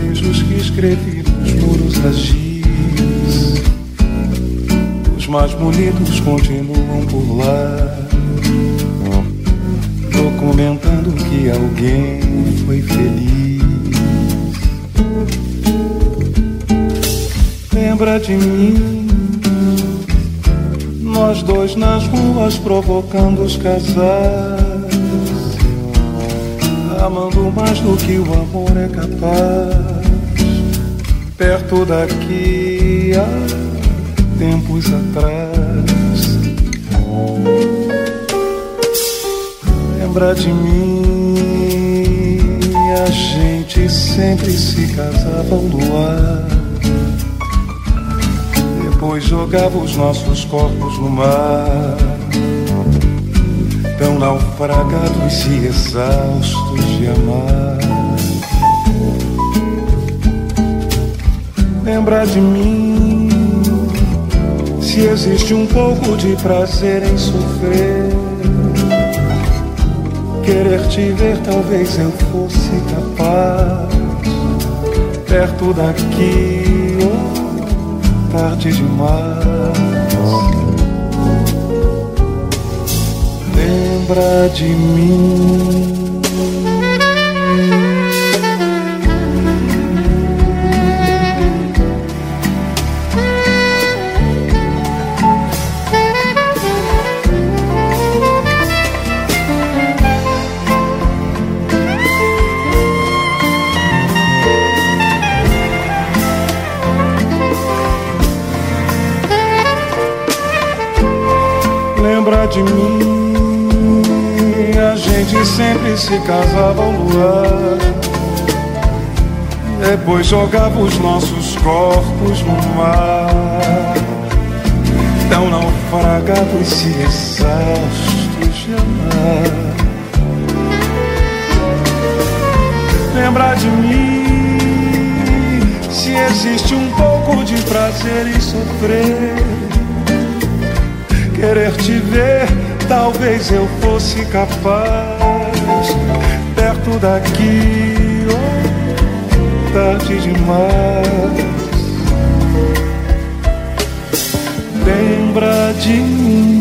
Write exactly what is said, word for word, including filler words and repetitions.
beijos que escrevi nos muros a giz. Os mais bonitos continuam por lá, documentando que alguém foi feliz. Lembra de mim, nós dois nas ruas provocando os casais, amando mais do que o amor é capaz. Perto daqui há tempos atrás. Lembra de mim, a gente sempre se casava ao luar, depois jogava os nossos corpos no mar, tão naufragados e exaustos de amar. Lembra de mim, se existe um pouco de prazer em sofrer, querer te ver talvez eu fosse capaz. Perto daqui, oh, tarde demais. Lembra de mim. Lembra de mim, a gente sempre se casava ao luar, depois jogava os nossos corpos no mar, tão naufragados e exaustos de amar. Lembra de mim, se existe um pouco de prazer em sofrer, querer te ver, talvez eu fosse capaz. Perto daqui, oh, tarde demais. Lembra de mim.